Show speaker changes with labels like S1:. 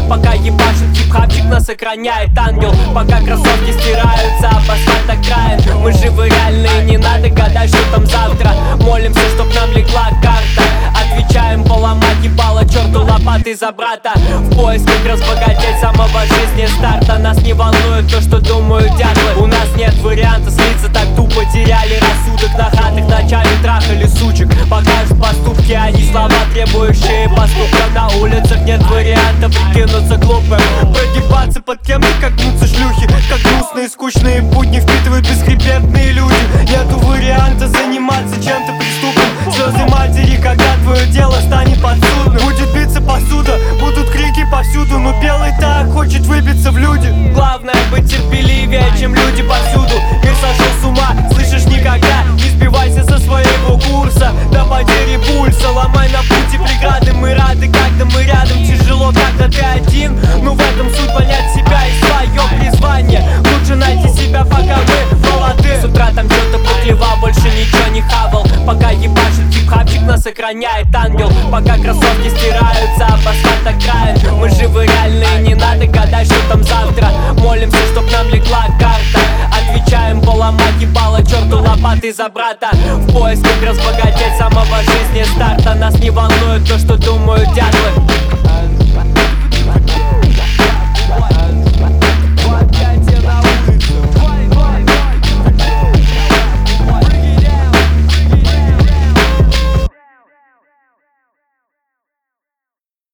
S1: Пока ебашит хип-хапчик, нас сохраняет ангел. Пока кроссовки стираются об асфальт окраин. Мы живы реальные, не надо гадать, что там завтра. Молимся, чтоб нам легла карта. Отвечаем, поломать ебало черту лопатой за брата. В поисках разбогатеть самого жизни старта. Нас не волнует то, что думают дятлы. У нас нет варианта слиться, так тупо теряли рассудок. На хатах ночами трахали сучек. Покажут поступки, а не слова, требующие поступка. На улицах нет варианта прикинуться глупым. Прогибаться под кем-то, как гнутся шлюхи. Как грустные, скучные будни впитывают бесхребетные люди. Нету варианта заниматься чем-то преступным. Слезы матери, когда твое дело станет подсудным. Будет биться посуда, будут крики повсюду. Но белый так хочет выбиться в люди. Главное быть терпеливее, чем люди повсюду. Мир сошел с ума, слышишь, никогда не сбивайся со своего курса. До потери пульса, ломай на пути преграды. Мы рады, когда мы рядом. Тяжело, когда ты один, но в этом суть понять себя и свое призвание. Лучше найти себя, пока мы молоды. С утра там что-то поклевал, больше ничего не хавал. Пока ебашит хип-хапчик, нас сохраняет ангел. Пока кроссовки стираются об асфальт окраин. Мы живы реальные, не надо гадать, что там завтра. Молимся, чтоб нам легла карта. Отвечаем, поломать ебало черту лопатой за брата. В поисках разбогатеть самого жизни старта. Нас не волнует то, что думают дятлы.